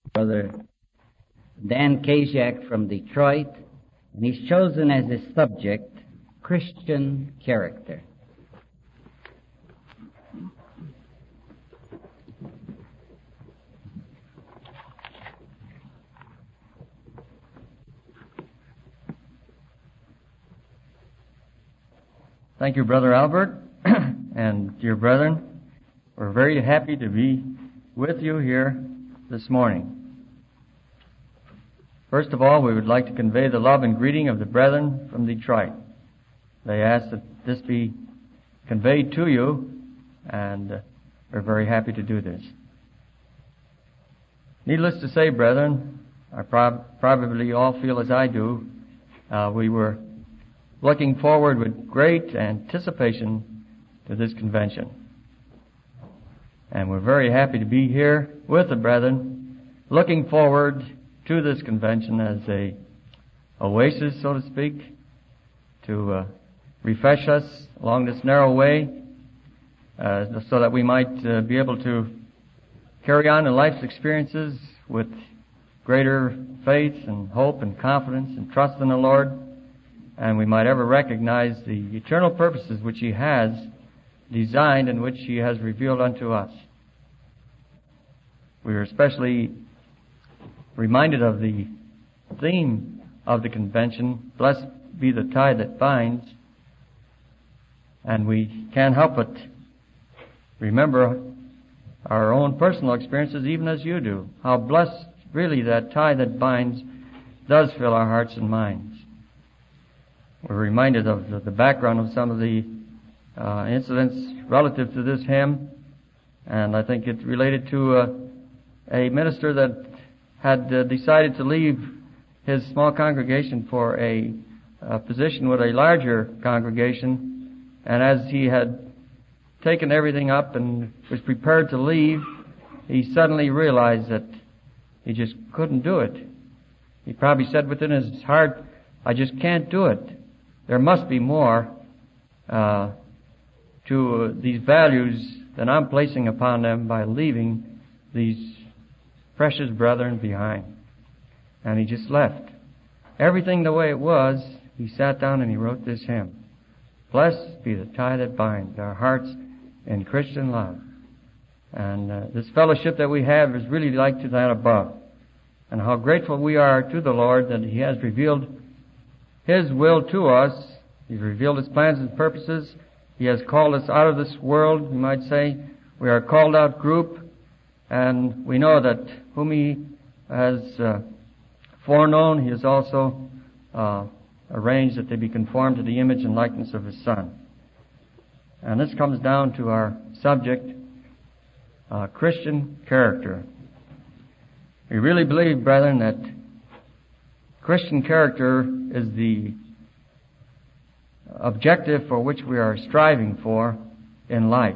Brother Dan Kajak from Detroit, and he's chosen as his subject Christian character. Thank you, Brother Albert, and dear brethren, we're very happy to be with you here this morning. First of all, we would like to convey the love and greeting of the brethren from Detroit. They ask that this be conveyed to you, and we're very happy to do this. Needless to say, brethren, I probably all feel as I do. We were looking forward with great anticipation to this convention. And we're very happy to be here with the brethren, looking forward to this convention as a oasis, so to speak, to refresh us along this narrow way, so that we might be able to carry on in life's experiences with greater faith and hope and confidence and trust in the Lord, and we might ever recognize the eternal purposes which He has designed and which He has revealed unto us. We are especially reminded of the theme of the convention, blessed be the tie that binds, and we can't help but remember our own personal experiences, even as you do, how blessed really that tie that binds does fill our hearts and minds. We're reminded of the background of some of the incidents relative to this hymn, and I think it related to a minister that had decided to leave his small congregation for a position with a larger congregation, and as he had taken everything up and was prepared to leave, he suddenly realized that he just couldn't do it. He probably said within his heart, I just can't do it. There must be more to these values than I'm placing upon them by leaving these precious brethren behind. And he just left. Everything the way it was, he sat down and he wrote this hymn. Blessed be the tie that binds our hearts in Christian love. And this fellowship that we have is really like to that above. And how grateful we are to the Lord that He has revealed His will to us. He's revealed His plans and purposes. He has called us out of this world, you might say. We are a called out group, and we know that whom He has foreknown, He has also arranged that they be conformed to the image and likeness of His Son. And this comes down to our subject, Christian character. We really believe, brethren, that Christian character is the objective for which we are striving for in life.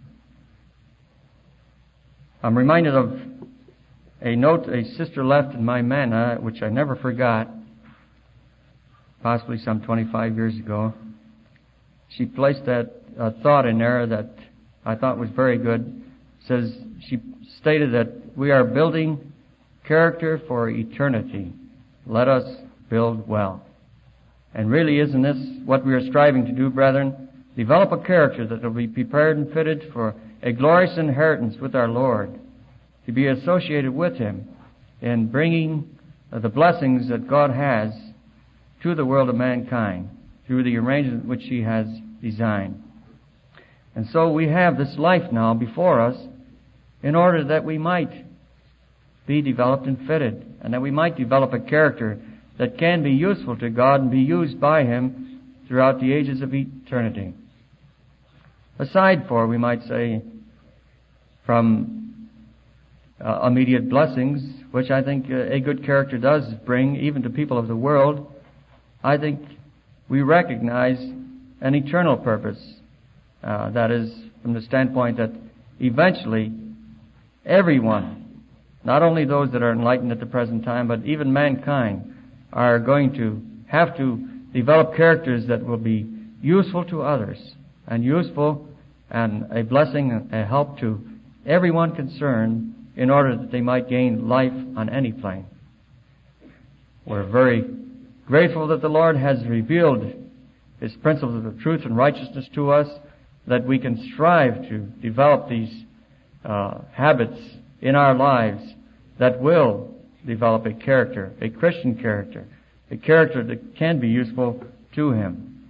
I'm reminded of a note a sister left in my manna, which I never forgot, possibly some 25 years ago. She placed that thought in there that I thought was very good. She stated that we are building character for eternity. Let us build well. And really, isn't this what we are striving to do, brethren? Develop a character that will be prepared and fitted for a glorious inheritance with our Lord, to be associated with Him in bringing the blessings that God has to the world of mankind through the arrangement which He has designed. And so we have this life now before us in order that we might be developed and fitted, and that we might develop a character that can be useful to God and be used by Him throughout the ages of eternity. Aside for, we might say, from immediate blessings, which I think a good character does bring even to people of the world, I think we recognize an eternal purpose. That is, from the standpoint that eventually everyone, not only those that are enlightened at the present time, but even mankind, are going to have to develop characters that will be useful to others, and useful and a blessing, a help to everyone concerned in order that they might gain life on any plane. We're very grateful that the Lord has revealed His principles of truth and righteousness to us, that we can strive to develop these habits in our lives that will develop a character, a Christian character, a character that can be useful to Him.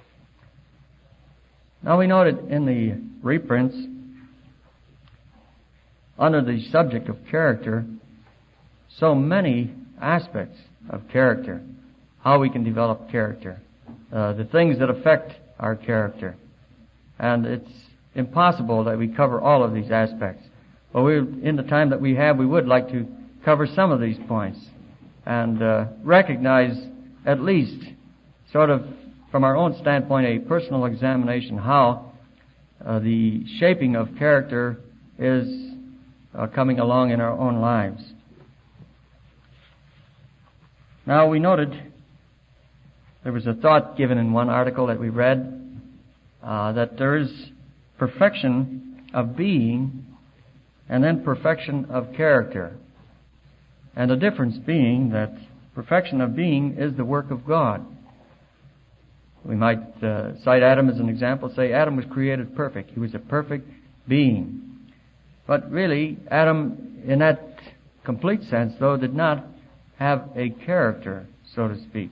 Now we noted in the reprints, under the subject of character, so many aspects of character, how we can develop character, the things that affect our character. And it's impossible that we cover all of these aspects. But in the time that we have, we would like to cover some of these points and recognize, at least, sort of from our own standpoint, a personal examination how the shaping of character is coming along in our own lives. Now, we noted there was a thought given in one article that we read that there is perfection of being and then perfection of character. And the difference being that perfection of being is the work of God. We might cite Adam as an example, say Adam was created perfect. He was a perfect being. But really, Adam, in that complete sense, though, did not have a character, so to speak.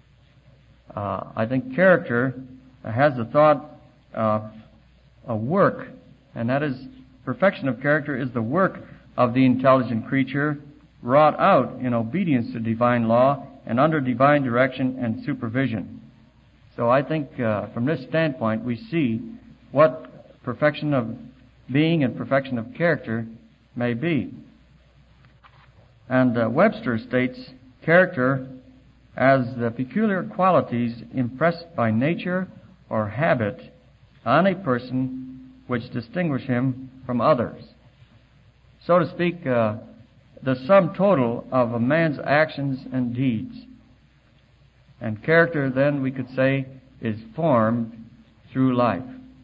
I think character has the thought of a work, and that is, perfection of character is the work of the intelligent creature wrought out in obedience to divine law and under divine direction and supervision. So I think from this standpoint we see what perfection of being and perfection of character may be. And Webster states character as the peculiar qualities impressed by nature or habit on a person which distinguish him from others. So to speak, the sum total of a man's actions and deeds. And character, then, we could say, is formed through life.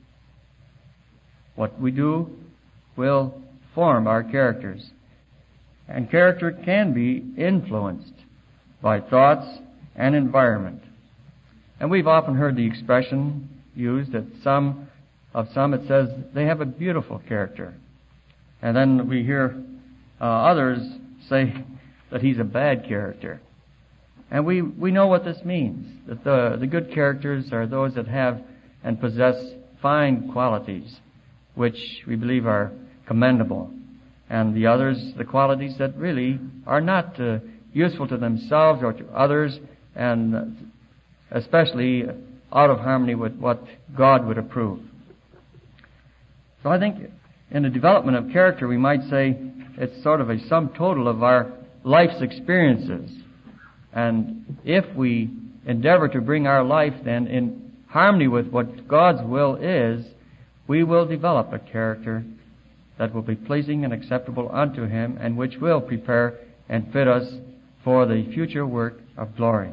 What we do will form our characters. And character can be influenced by thoughts and environment. And we've often heard the expression used that some it says they have a beautiful character. And then we hear others say that he's a bad character. And we know what this means, that the good characters are those that have and possess fine qualities, which we believe are commendable. And the others, the qualities that really are not useful to themselves or to others, and especially out of harmony with what God would approve. So I think in the development of character, we might say it's sort of a sum total of our life's experiences. And if we endeavor to bring our life then in harmony with what God's will is, we will develop a character that will be pleasing and acceptable unto Him, and which will prepare and fit us for the future work of glory.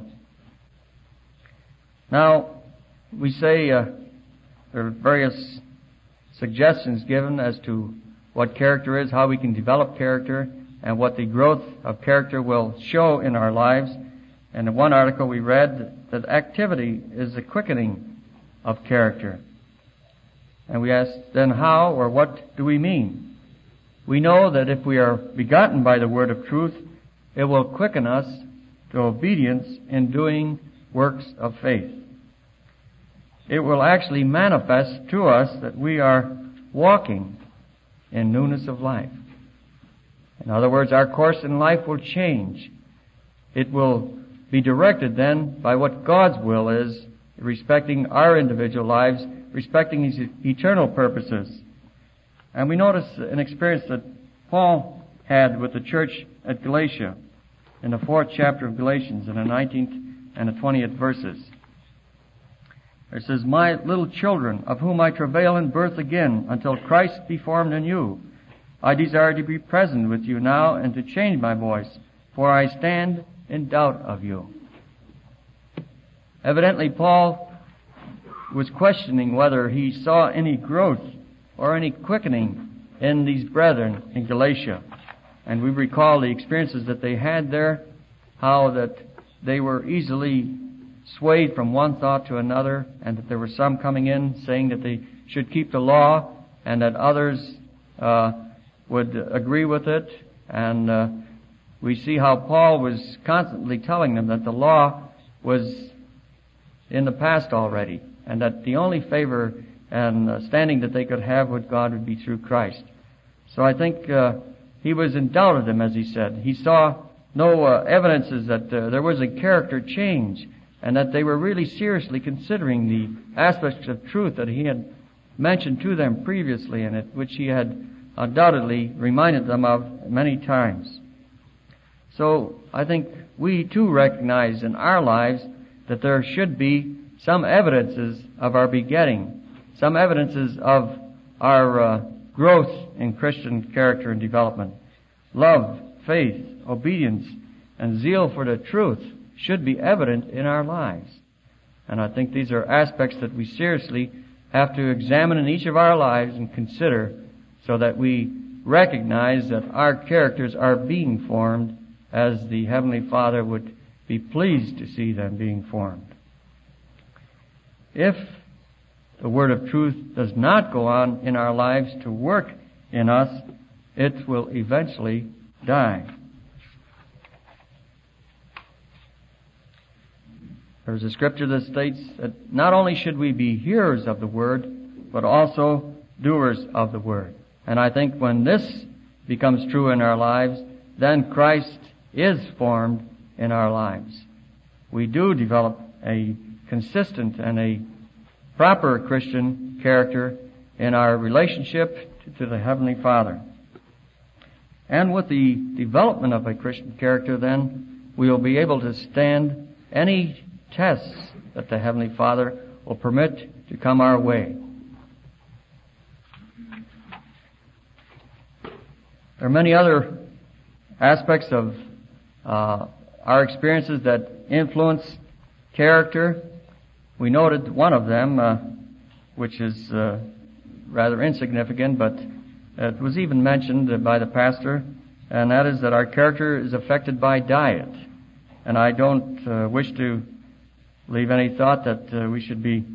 Now, we say there are various suggestions given as to what character is, how we can develop character, and what the growth of character will show in our lives. And in one article we read that activity is the quickening of character. And we asked, then how or what do we mean? We know that if we are begotten by the word of truth, it will quicken us to obedience in doing works of faith. It will actually manifest to us that we are walking in newness of life. In other words, our course in life will change. It will be directed then by what God's will is, respecting our individual lives, respecting His eternal purposes. And we notice an experience that Paul had with the church at Galatia in the 4th chapter of Galatians, in the 19th and the 20th verses. It says, "My little children, of whom I travail in birth again, until Christ be formed in you, I desire to be present with you now and to change my voice, for I stand in doubt of you." Evidently, Paul was questioning whether he saw any growth or any quickening in these brethren in Galatia. And we recall the experiences that they had there, how that they were easily swayed from one thought to another, and that there were some coming in saying that they should keep the law, and that others would agree with it. And we see how Paul was constantly telling them that the law was in the past already, and that the only favor and standing that they could have with God would be through Christ. So I think he was in doubt of them, as he said. He saw no evidences that there was a character change, and that they were really seriously considering the aspects of truth that he had mentioned to them previously, and which he had undoubtedly reminded them of many times. So I think we too recognize in our lives that there should be some evidences of our begetting, some evidences of our growth in Christian character and development. Love, faith, obedience, and zeal for the truth should be evident in our lives. And I think these are aspects that we seriously have to examine in each of our lives and consider, so that we recognize that our characters are being formed as the Heavenly Father would be pleased to see them being formed. If the word of truth does not go on in our lives to work in us, it will eventually die. There's a scripture that states that not only should we be hearers of the word, but also doers of the word. And I think when this becomes true in our lives, then Christ is formed in our lives. We do develop a consistent and a proper Christian character in our relationship to the Heavenly Father. And with the development of a Christian character, then, we will be able to stand any tests that the Heavenly Father will permit to come our way. There are many other aspects of our experiences that influence character. We noted one of them, which is rather insignificant, but it was even mentioned by the pastor, and that is that our character is affected by diet. And I don't wish to leave any thought that we should be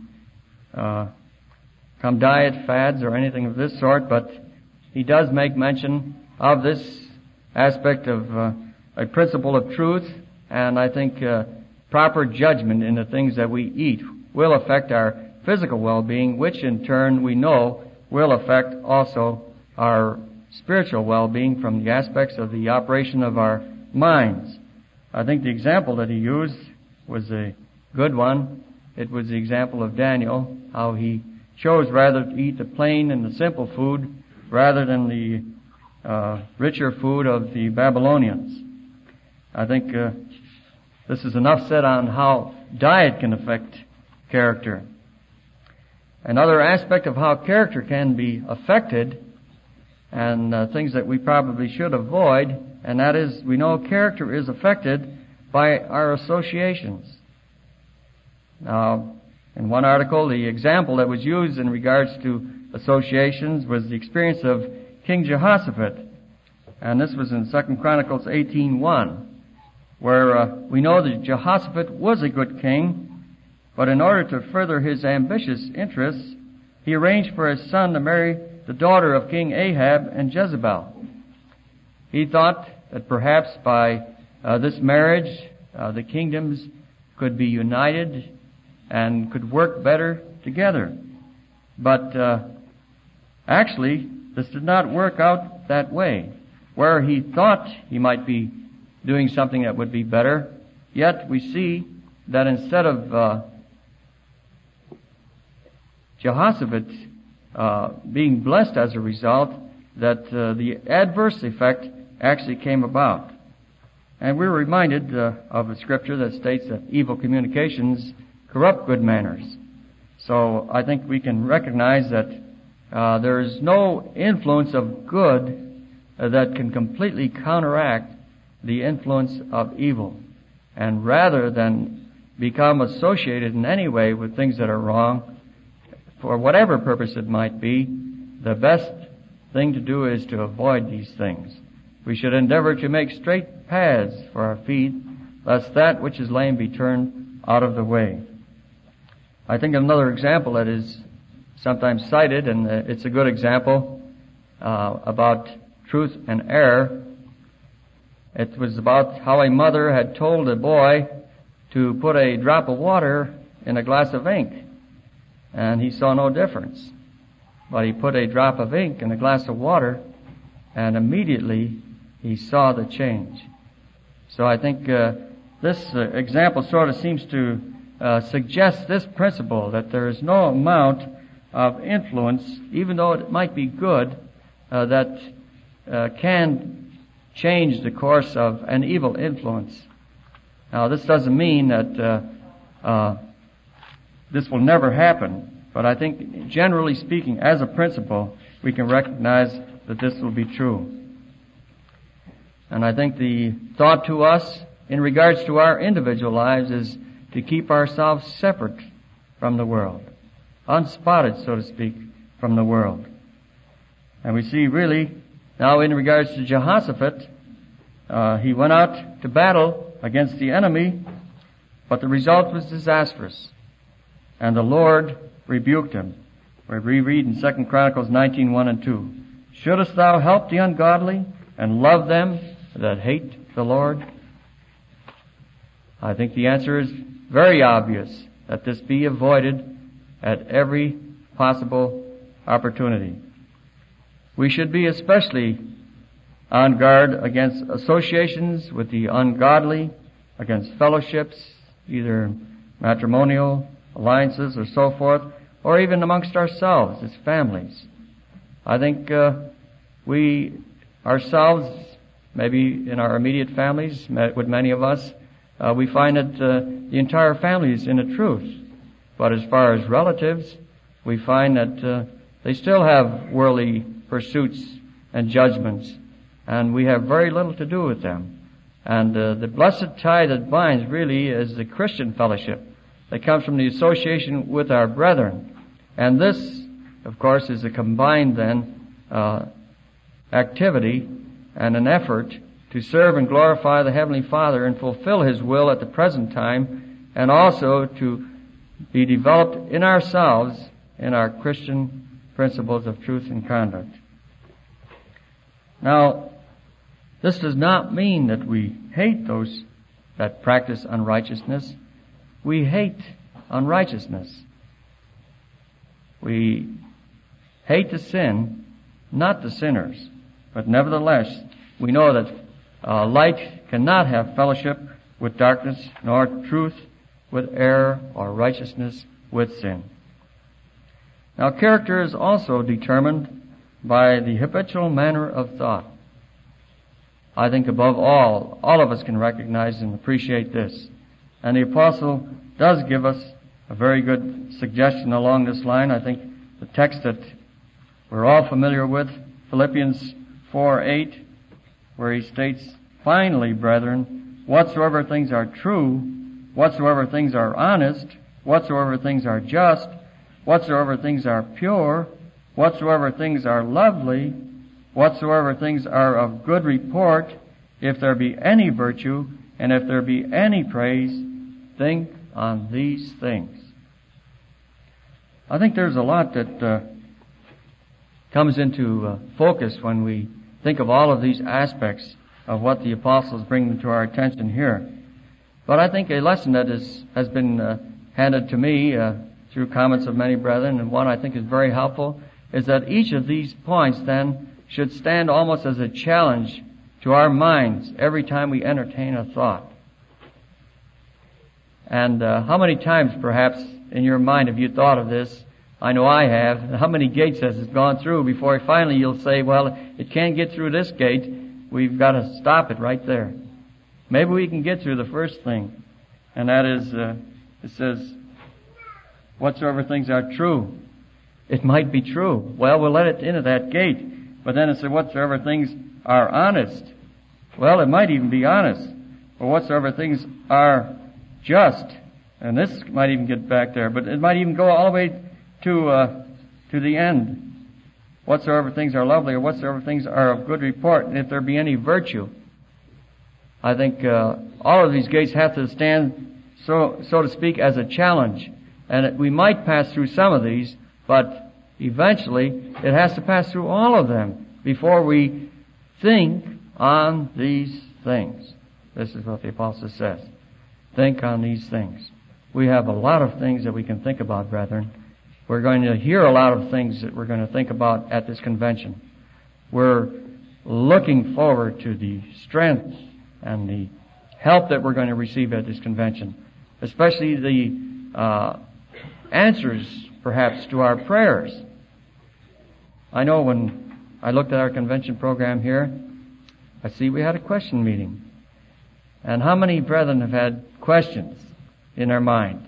come diet fads or anything of this sort, but he does make mention of this aspect of a principle of truth, and I think proper judgment in the things that we eat will affect our physical well-being, which in turn we know will affect also our spiritual well-being from the aspects of the operation of our minds. I think the example that he used was a good one. It was the example of Daniel, how he chose rather to eat the plain and the simple food rather than the richer food of the Babylonians. I think this is enough said on how diet can affect character. Another aspect of how character can be affected, and things that we probably should avoid, and that is, we know character is affected by our associations. Now, in one article, the example that was used in regards to associations was the experience of King Jehoshaphat. And this was in 2 Chronicles 18:1, where we know that Jehoshaphat was a good king, but in order to further his ambitious interests, he arranged for his son to marry the daughter of King Ahab and Jezebel. He thought that perhaps by this marriage, the kingdoms could be united and could work better together. But actually, this did not work out that way. Where he thought he might be doing something that would be better, yet we see that instead of Jehoshaphat being blessed as a result, that the adverse effect actually came about. And we're reminded of a scripture that states that evil communications corrupt good manners. So I think we can recognize that there is no influence of good that can completely counteract the influence of evil. And rather than become associated in any way with things that are wrong, for whatever purpose it might be, the best thing to do is to avoid these things. We should endeavor to make straight paths for our feet, lest that which is lame be turned out of the way. I think of another example that is sometimes cited, and it's a good example about truth and error. It was about how a mother had told a boy to put a drop of water in a glass of ink, and he saw no difference. But he put a drop of ink in a glass of water, and immediately he saw the change. So I think this example sort of seems to suggest this principle, that there is no amount of influence, even though it might be good, that can change the course of an evil influence. Now, this doesn't mean that this will never happen, but I think, generally speaking, as a principle, we can recognize that this will be true. And I think the thought to us in regards to our individual lives is to keep ourselves separate from the world, unspotted, so to speak, from the world. And we see really, now in regards to Jehoshaphat, he went out to battle against the enemy, but the result was disastrous. And the Lord rebuked him. We read in 2 Chronicles 19:1 and 2. Shouldest thou help the ungodly and love them that hate the Lord? I think the answer is very obvious, that this be avoided at every possible opportunity. We should be especially on guard against associations with the ungodly, against fellowships, either matrimonial alliances or so forth, or even amongst ourselves as families. I think we ourselves, maybe in our immediate families, with many of us, we find that the entire family is in the truth. But as far as relatives, we find that they still have worldly pursuits and judgments, and we have very little to do with them. And the blessed tie that binds really is the Christian fellowship that comes from the association with our brethren. And this, of course, is a combined then activity and an effort to serve and glorify the Heavenly Father and fulfill His will at the present time, and also to be developed in ourselves in our Christian principles of truth and conduct. Now, this does not mean that we hate those that practice unrighteousness. We hate unrighteousness. We hate the sin, not the sinners. But nevertheless, we know that light cannot have fellowship with darkness, nor truth with error, or righteousness with sin. Now, character is also determined by the habitual manner of thought. I think above all of us can recognize and appreciate this. And the apostle does give us a very good suggestion along this line. I think the text that we're all familiar with, Philippians 4:8, where he states, Finally, brethren, whatsoever things are true, whatsoever things are honest, whatsoever things are just, whatsoever things are pure, whatsoever things are lovely, whatsoever things are of good report, if there be any virtue, and if there be any praise, think on these things. I think there's a lot that comes into focus when we think of all of these aspects of what the apostles bring to our attention here. But I think a lesson that has been handed to me through comments of many brethren, and one I think is very helpful, is that each of these points then should stand almost as a challenge to our minds every time we entertain a thought. And how many times perhaps in your mind have you thought of this? I know I have. How many gates has it gone through before finally you'll say, well, it can't get through this gate. We've got to stop it right there. Maybe we can get through the first thing, and that is, it says, whatsoever things are true. It might be true. Well, we'll let it into that gate. But then it said, whatsoever things are honest. Well, it might even be honest. Or whatsoever things are just. And this might even get back there. But it might even go all the way to the end. whatsoever things are lovely, or whatsoever things are of good report, and if there be any virtue. I think all of these gates have to stand, so to speak, as a challenge. And we might pass through some of these, but eventually it has to pass through all of them before we think on these things. This is what the apostle says. Think on these things. We have a lot of things that we can think about, brethren. We're going to hear a lot of things that we're going to think about at this convention. We're looking forward to the strength and the help that we're going to receive at this convention, especially the answers, perhaps, to our prayers. I know when I looked at our convention program here, I see we had a question meeting. And how many brethren have had questions in their mind?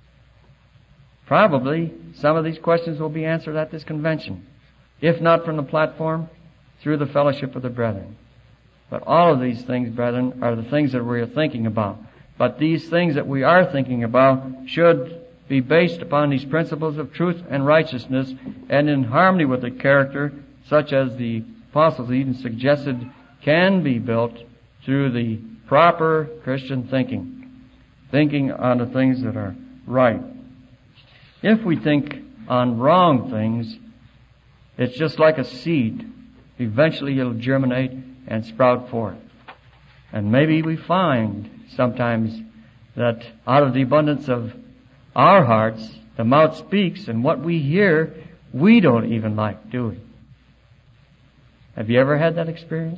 Probably some of these questions will be answered at this convention. If not from the platform, through the fellowship of the brethren. But all of these things, brethren, are the things that we are thinking about. But these things that we are thinking about should be based upon these principles of truth and righteousness and in harmony with the character, such as the apostles even suggested can be built through the proper Christian thinking on the things that are right. If we think on wrong things, it's just like a seed. Eventually it'll germinate and sprout forth. And maybe we find sometimes that out of the abundance of our hearts, the mouth speaks, and what we hear, we don't even like, do we? Have you ever had that experience?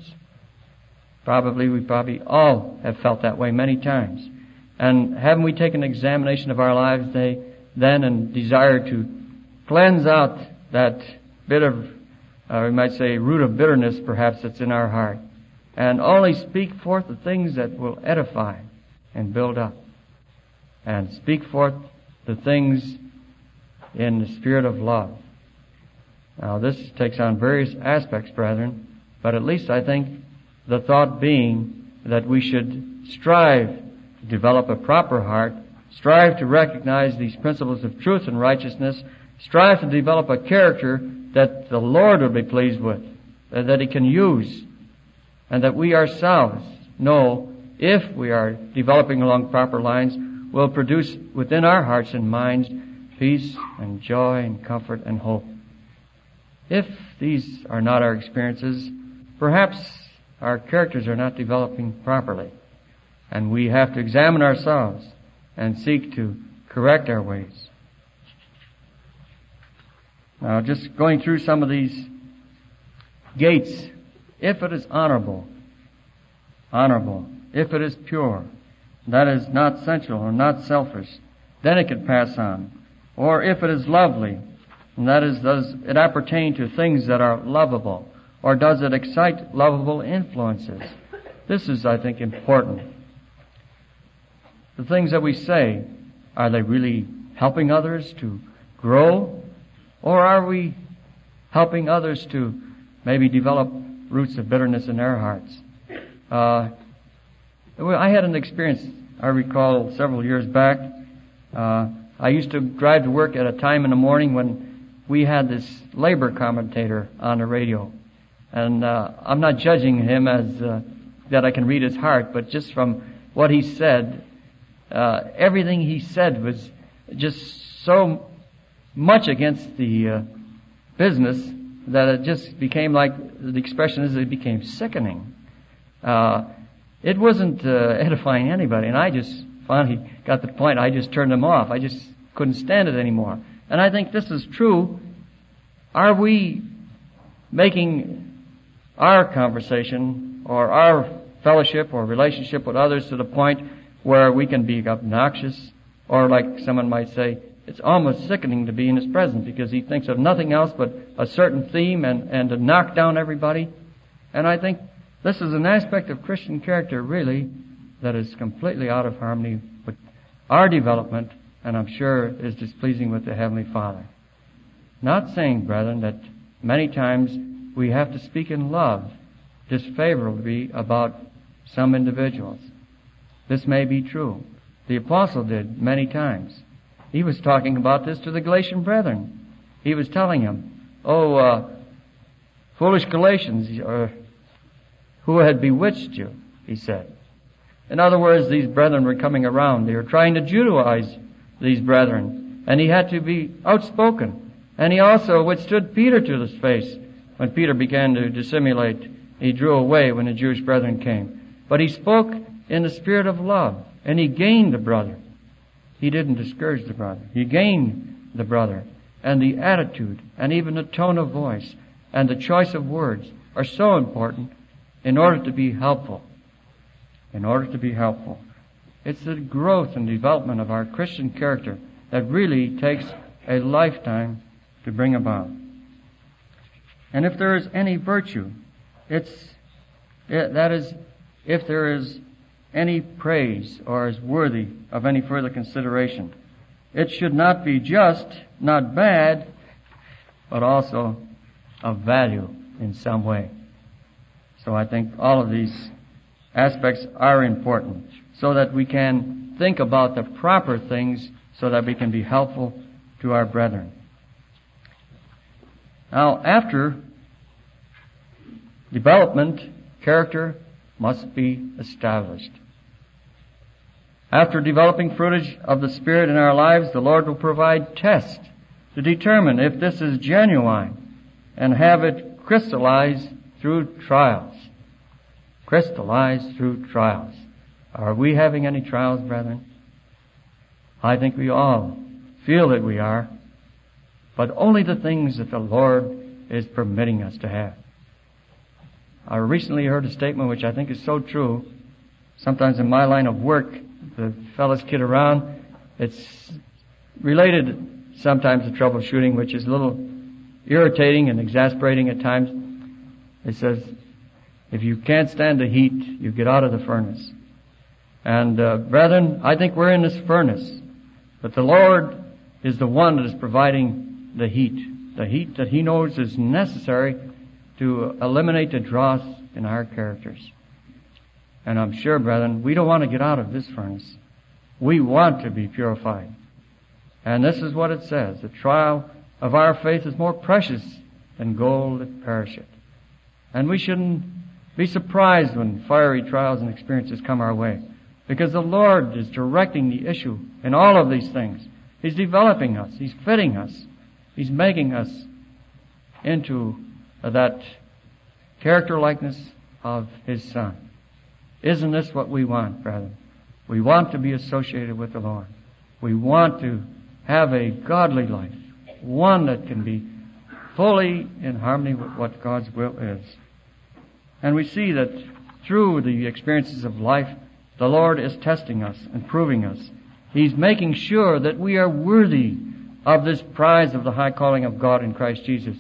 We probably all have felt that way many times. And haven't we taken an examination of our lives then and desired to cleanse out that bit of, we might say, root of bitterness perhaps that's in our heart, and only speak forth the things that will edify and build up, and speak forth the things in the spirit of love. Now this takes on various aspects, brethren, but at least I think the thought being that we should strive to develop a proper heart, strive to recognize these principles of truth and righteousness, strive to develop a character that the Lord will be pleased with, that He can use, and that we ourselves know, if we are developing along proper lines, will produce within our hearts and minds peace and joy and comfort and hope. If these are not our experiences, perhaps our characters are not developing properly, and we have to examine ourselves and seek to correct our ways. Now, just going through some of these gates, if it is honorable, if it is pure, that is not sensual or not selfish, then it can pass on. Or if it is lovely, and that is, does it appertain to things that are lovable, or does it excite lovable influences? This is, I think, important. The things that we say, are they really helping others to grow? Or are we helping others to maybe develop roots of bitterness in their hearts? I had an experience, I recall, several years back. I used to drive to work at a time in the morning when we had this labor commentator on the radio. And I'm not judging him as that I can read his heart, but just from what he said, everything he said was just so much against the business that it just became, like the expression is, it became sickening. It wasn't edifying anybody, and I just finally got the point. I just turned him off. I just couldn't stand it anymore. And I think this is true. Are we making our conversation or our fellowship or relationship with others to the point where we can be obnoxious, or like someone might say, it's almost sickening to be in his presence because he thinks of nothing else but a certain theme and to knock down everybody? And I think this is an aspect of Christian character, really, that is completely out of harmony with our development, and I'm sure is displeasing with the Heavenly Father. Not saying, brethren, that many times we have to speak in love disfavorably about some individuals. This may be true. The apostle did many times. He was talking about this to the Galatian brethren. He was telling them, Foolish Galatians, who had bewitched you, he said. In other words, these brethren were coming around. They were trying to Judaize these brethren. And he had to be outspoken. And he also withstood Peter to his face. When Peter began to dissimulate, he drew away when the Jewish brethren came. But he spoke in the spirit of love. And he gained the brother. He didn't discourage the brother. He gained the brother. And the attitude, and even the tone of voice, and the choice of words are so important in order to be helpful. In order to be helpful. It's the growth and development of our Christian character that really takes a lifetime to bring about. And if there is any virtue, that is, if there is any praise or is worthy of any further consideration, it should not be just, not bad, but also of value in some way. So I think all of these aspects are important so that we can think about the proper things so that we can be helpful to our brethren. Now, after development, character must be established. After developing fruitage of the Spirit in our lives, the Lord will provide tests to determine if this is genuine and have it crystallize through trials. Crystallize through trials. Are we having any trials, brethren? I think we all feel that we are, but only the things that the Lord is permitting us to have. I recently heard a statement which I think is so true. Sometimes in my line of work, the fellows kid around. It's related sometimes to troubleshooting, which is a little irritating and exasperating at times. It says, if you can't stand the heat, you get out of the furnace. And brethren, I think we're in this furnace. But the Lord is the one that is providing the heat that He knows is necessary to eliminate the dross in our characters. And I'm sure, brethren, we don't want to get out of this furnace. We want to be purified. And this is what it says. The trial of our faith is more precious than gold that perisheth. And we shouldn't be surprised when fiery trials and experiences come our way, because the Lord is directing the issue in all of these things. He's developing us. He's fitting us. He's making us into that character likeness of His Son. Isn't this what we want, brethren? We want to be associated with the Lord. We want to have a godly life, one that can be fully in harmony with what God's will is. And we see that through the experiences of life, the Lord is testing us and proving us. He's making sure that we are worthy of this prize of the high calling of God in Christ Jesus.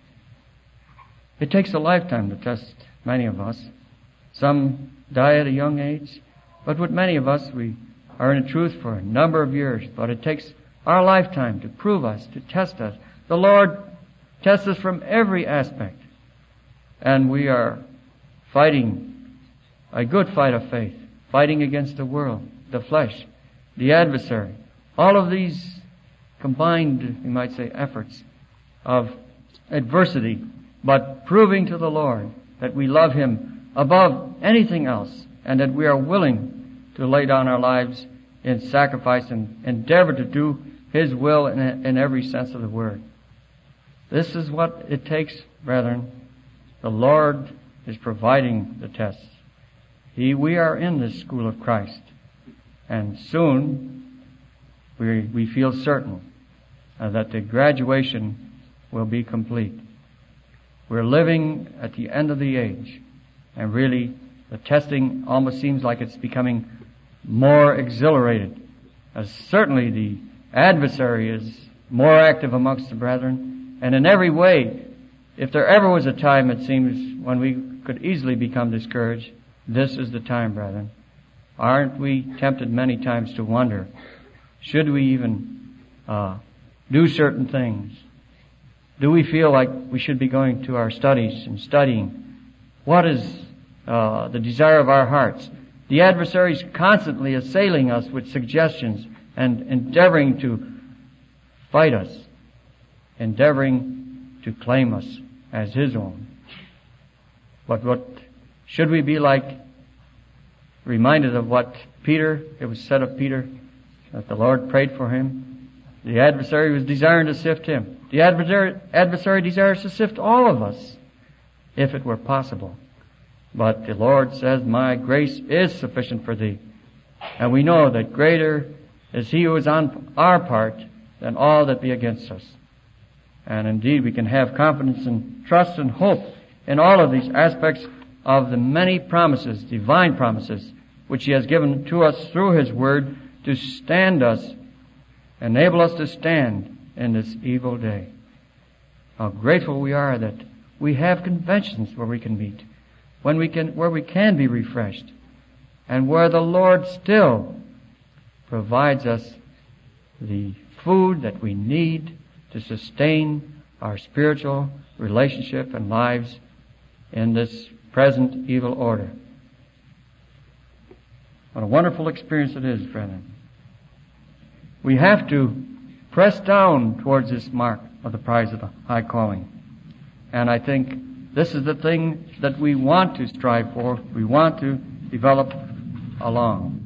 It takes a lifetime to test many of us. Some die at a young age, but with many of us, we are in the truth for a number of years. But it takes our lifetime to prove us, to test us. The Lord tests us from every aspect. And we are fighting a good fight of faith, fighting against the world, the flesh, the adversary. All of these combined, we might say, efforts of adversity, but proving to the Lord that we love Him above anything else, and that we are willing to lay down our lives in sacrifice and endeavor to do His will in every sense of the word. This is what it takes, brethren. The Lord is providing the tests. We are in this school of Christ, and soon we feel certain that the graduation will be complete. We're living at the end of the age. And really, the testing almost seems like it's becoming more exhilarated. As certainly the adversary is more active amongst the brethren. And in every way, if there ever was a time, it seems, when we could easily become discouraged, this is the time, brethren. Aren't we tempted many times to wonder, should we even do certain things? Do we feel like we should be going to our studies and studying? What is the desire of our hearts? The adversary is constantly assailing us with suggestions and endeavoring to fight us, endeavoring to claim us as his own. But what should we be like? Reminded of what Peter, it was said of Peter, that the Lord prayed for him. The adversary was desiring to sift him. The adversary desires to sift all of us, if it were possible. But the Lord says, my grace is sufficient for thee. And we know that greater is he who is on our part than all that be against us. And indeed we can have confidence and trust and hope in all of these aspects of the many promises, divine promises, which he has given to us through his word to stand us, enable us to stand in this evil day. How grateful we are that we have conventions where we can meet, where we can be refreshed, and where the Lord still provides us the food that we need to sustain our spiritual relationship and lives in this present evil order. What a wonderful experience it is, brethren. We have to press down towards this mark of the prize of the high calling. And I think this is the thing that we want to strive for, we want to develop along.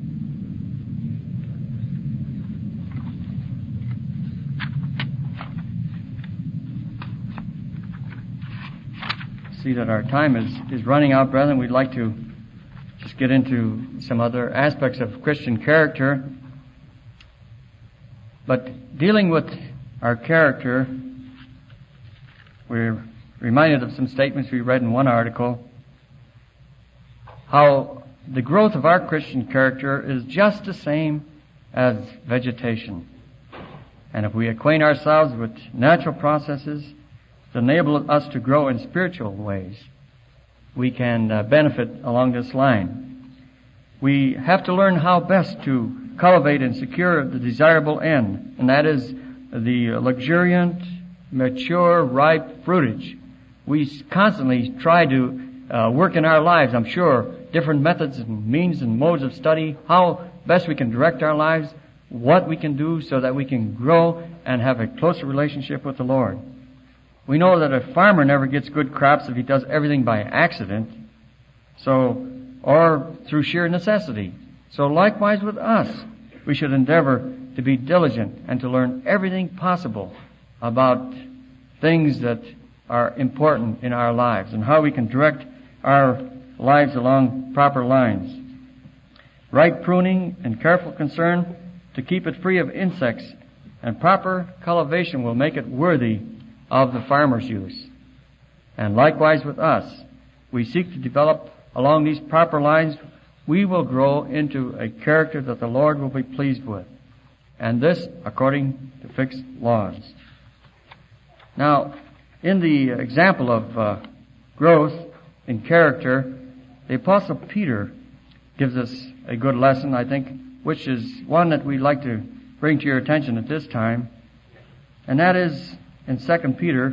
See that our time is running out, brethren. We'd like to just get into some other aspects of Christian character. But dealing with our character, we're reminded of some statements we read in one article, how the growth of our Christian character is just the same as vegetation. And if we acquaint ourselves with natural processes to enable us to grow in spiritual ways, we can benefit along this line. We have to learn how best to cultivate and secure the desirable end, and that is the luxuriant, mature, ripe fruitage. We constantly try to work in our lives, I'm sure, different methods and means and modes of study, how best we can direct our lives, what we can do so that we can grow and have a closer relationship with the Lord. We know that a farmer never gets good crops if he does everything by accident, or through sheer necessity. So likewise with us, we should endeavor to be diligent and to learn everything possible about things that are important in our lives and how we can direct our lives along proper lines. Right pruning and careful concern to keep it free of insects and proper cultivation will make it worthy of the farmer's use. And likewise with us, we seek to develop along these proper lines, we will grow into a character that the Lord will be pleased with. And this according to fixed laws. Now, in the example of growth in character, the Apostle Peter gives us a good lesson, I think, which is one that we'd like to bring to your attention at this time. And that is in 2 Peter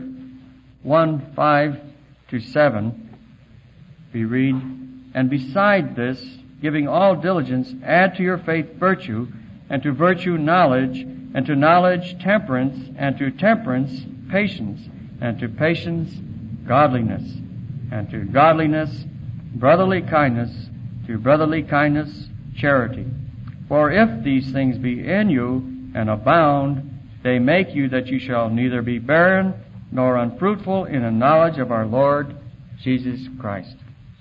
1:5-7, we read, "And beside this, giving all diligence, add to your faith virtue, and to virtue knowledge, and to knowledge temperance, and to temperance patience, and to patience godliness, and to godliness brotherly kindness, to brotherly kindness charity. For if these things be in you and abound, they make you that you shall neither be barren nor unfruitful in the knowledge of our Lord Jesus Christ."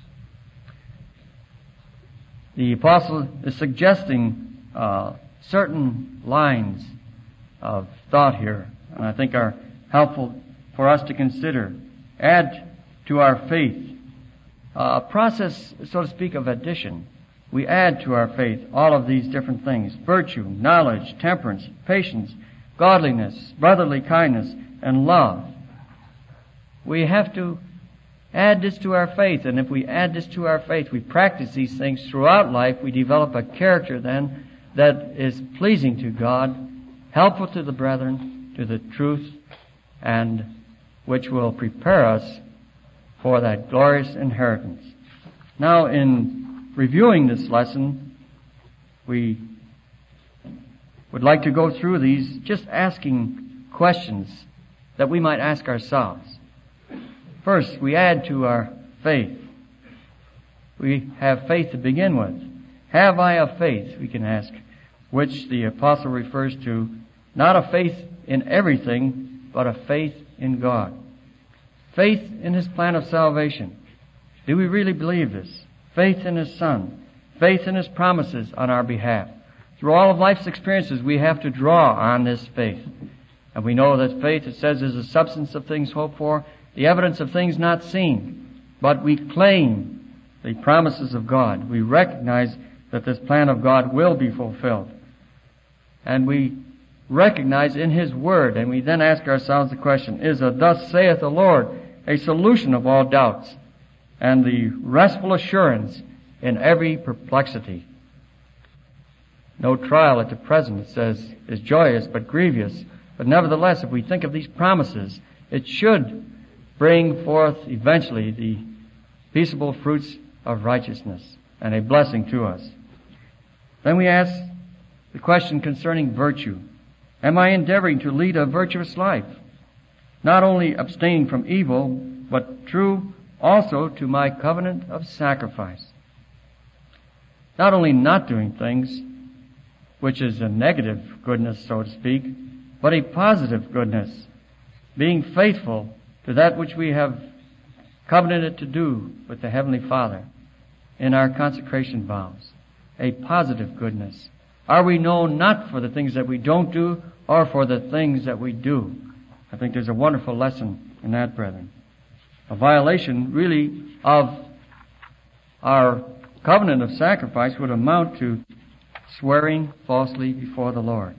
The apostle is suggesting certain lines of thought here, and I think are helpful for us to consider. Add to our faith. A process, so to speak, of addition. We add to our faith all of these different things: virtue, knowledge, temperance, patience, godliness, brotherly kindness, and love. We have to add this to our faith, and if we add this to our faith, we practice these things throughout life, we develop a character then that is pleasing to God, helpful to the brethren, to the truth, and which will prepare us for that glorious inheritance. Now, in reviewing this lesson, we would like to go through these, just asking questions that we might ask ourselves. First, we add to our faith. we have faith to begin with. Have I a faith, we can ask, which the apostle refers to, not a faith in everything, but a faith in God. Faith in His plan of salvation. Do we really believe this? Faith in His Son. Faith in His promises on our behalf. Through all of life's experiences, we have to draw on this faith. And we know that faith, it says, is the substance of things hoped for, the evidence of things not seen. But we claim the promises of God. We recognize that this plan of God will be fulfilled. And we recognize in His Word, and we then ask ourselves the question, is a thus saith the Lord a solution of all doubts and the restful assurance in every perplexity? No trial at the present, it says, is joyous but grievous. But nevertheless, if we think of these promises, it should bring forth eventually the peaceable fruits of righteousness and a blessing to us. Then we ask the question concerning virtue. Am I endeavoring to lead a virtuous life? Not only abstaining from evil, but true also to my covenant of sacrifice. Not only not doing things, which is a negative goodness, so to speak, but a positive goodness, being faithful to that which we have covenanted to do with the Heavenly Father in our consecration vows. A positive goodness. Are we known not for the things that we don't do or for the things that we do? I think there's a wonderful lesson in that, brethren. A violation, really, of our covenant of sacrifice would amount to swearing falsely before the Lord.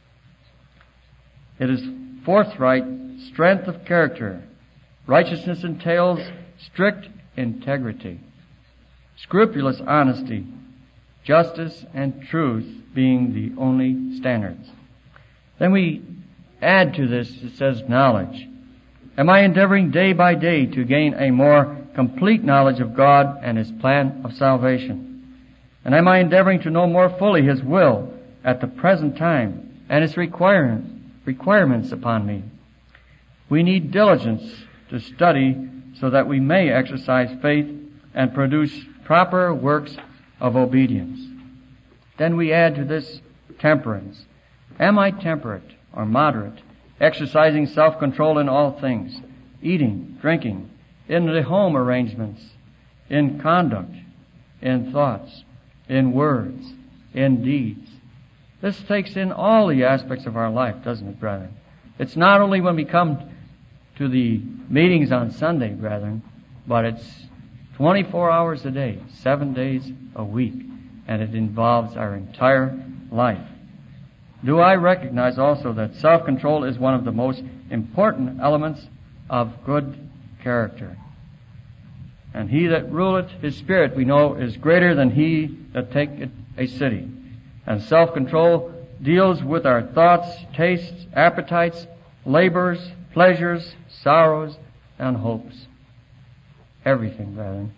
It is forthright strength of character. Righteousness entails strict integrity, scrupulous honesty, justice and truth being the only standards. Then we add to this, it says, knowledge. Am I endeavoring day by day to gain a more complete knowledge of God and His plan of salvation? And am I endeavoring to know more fully His will at the present time and His requirements upon me? We need diligence to study so that we may exercise faith and produce proper works of obedience. Then we add to this temperance. Am I temperate or moderate, exercising self-control in all things, eating, drinking, in the home arrangements, in conduct, in thoughts, in words, in deeds? This takes in all the aspects of our life, doesn't it, brethren? It's not only when we come to the meetings on Sunday, brethren, but it's 24 hours a day, 7 days a week, and it involves our entire life. Do I recognize also that self-control is one of the most important elements of good character? And he that ruleth his spirit, we know, is greater than he that taketh a city. And self-control deals with our thoughts, tastes, appetites, labors, pleasures, sorrows, and hopes. Everything, brethren.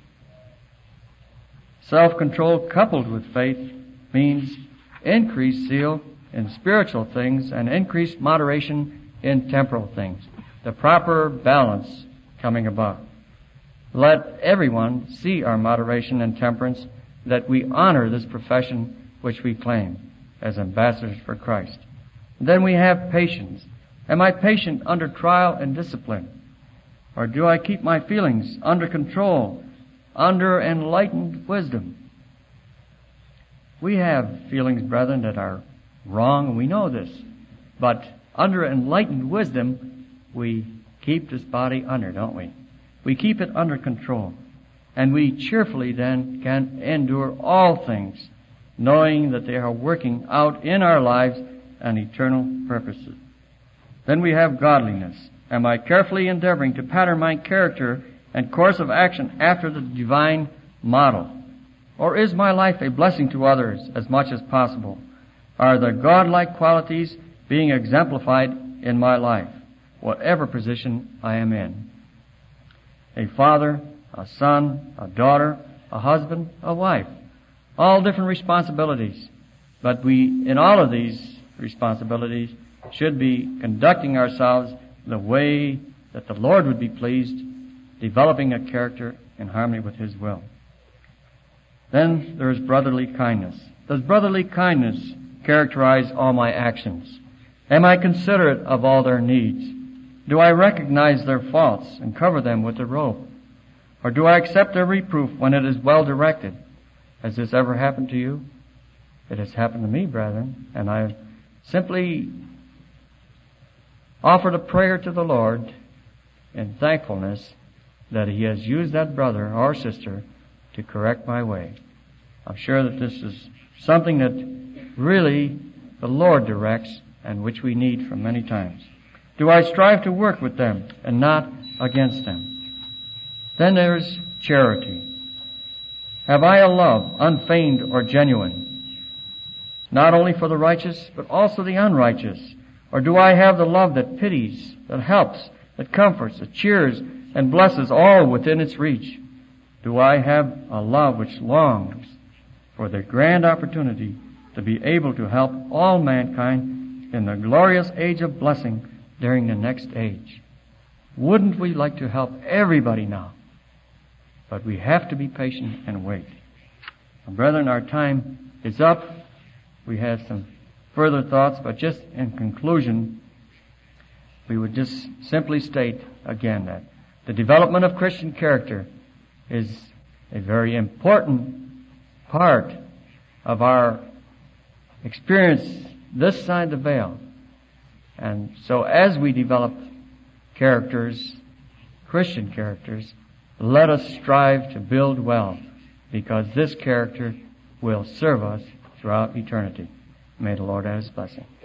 Self-control coupled with faith means increased zeal in spiritual things and increased moderation in temporal things. The proper balance coming about. Let everyone see our moderation and temperance, that we honor this profession which we claim as ambassadors for Christ. Then we have patience. Am I patient under trial and discipline? Or do I keep my feelings under control, under enlightened wisdom? We have feelings, brethren, that are wrong, and we know this. But under enlightened wisdom, we keep this body under, don't we? We keep it under control. And we cheerfully then can endure all things, knowing that they are working out in our lives an eternal purposes. Then we have godliness. Am I carefully endeavoring to pattern my character and course of action after the divine model? Or is my life a blessing to others as much as possible? Are the godlike qualities being exemplified in my life, whatever position I am in? A father, a son, a daughter, a husband, a wife. All different responsibilities. But we, in all of these responsibilities, should be conducting ourselves the way that the Lord would be pleased, developing a character in harmony with His will. Then there is brotherly kindness. Does brotherly kindness characterize all my actions? Am I considerate of all their needs? Do I recognize their faults and cover them with a robe? Or do I accept their reproof when it is well directed? Has this ever happened to you? It has happened to me, brethren, and I simply offered a prayer to the Lord in thankfulness that He has used that brother or sister to correct my way. I'm sure that this is something that really the Lord directs and which we need from many times. Do I strive to work with them and not against them? Then there's charity. Have I a love, unfeigned or genuine, not only for the righteous, but also the unrighteous? Or do I have the love that pities, that helps, that comforts, that cheers, and blesses all within its reach? Do I have a love which longs for the grand opportunity to be able to help all mankind in the glorious age of blessing during the next age? Wouldn't we like to help everybody now? But we have to be patient and wait. Well, brethren, our time is up. We have some further thoughts, but just in conclusion, we would just simply state again that the development of Christian character is a very important part of our experience this side the veil. And so as we develop characters, Christian characters, let us strive to build well, because this character will serve us throughout eternity. May the Lord add His blessing.